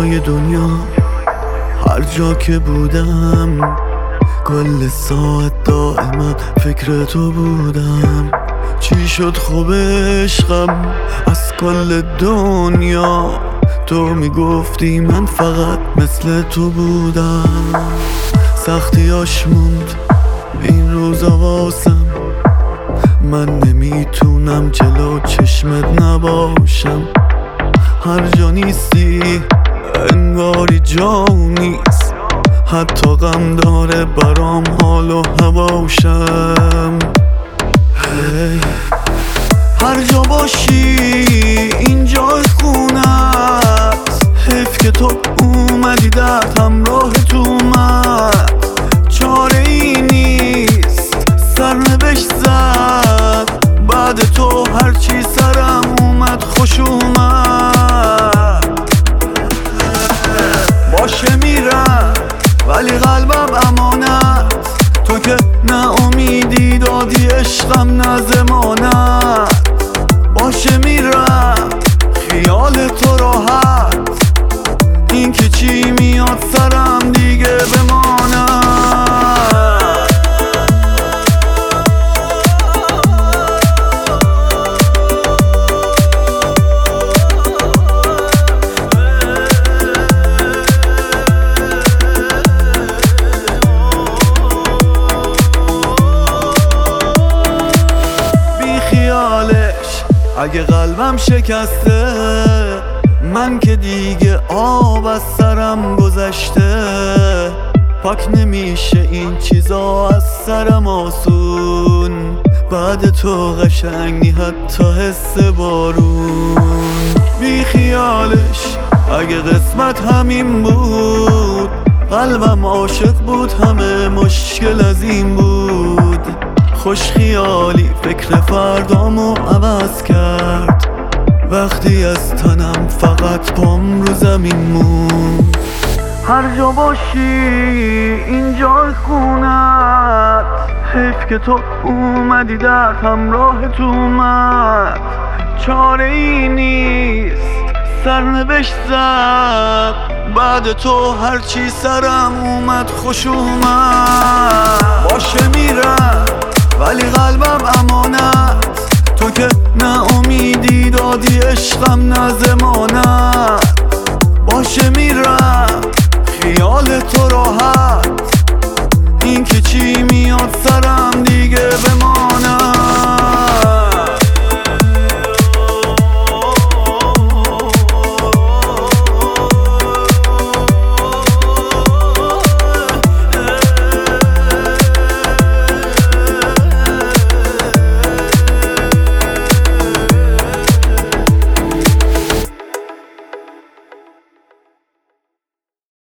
دنیای دنیا هر جا که بودم کل ساعت دائما فکر تو بودم. چی شد خوب عشقم از کل دنیا؟ تو میگفتی من فقط مثل تو بودم. سختیاش موند این روزا واسم، من نمیتونم جلو چشمت نباشم. هر جا نیستی انگاری جا نیست، حتی غم داره برام حال و هواشم. هر جا باشی اینجا خونت، حیف که تو اومدی درد همراه تو اومد. چاره ای نیست سرنوشت زد، بعد تو هرچی سرم اومد خوش اومد. باشه میرم ولی قلبم امانت، تو که نه امیدی دادی عشقم نه ضمانت. باشه میرم خیال تو راحت، این که چی میاد سرم دیگه بماند. اگه قلبم شکسته من که دیگه آب از سرم گذشته. پاک نمیشه این چیزا از سرم آسون، بعد تو قشنگی حتی حس بارون. بی خیالش اگه قسمت همین بود، قلبم عاشق بود همه مشکل از این بود. خوش خیالی فکر فردامو عوض کرد، وقتی از تنم فقط پام رو زمین موند. هر جا باشی اینجا خونت، حیف که تو اومدی درد همراه تو اومد. چاره ای نیست سرنوشت زد، بعد تو هرچی سرم اومد خوش اومد. باشه میرم ولی قلبم امانت، تو که نه امیدی دادی عشقم نه ضمانت. باشه میرم خیال تو راحت،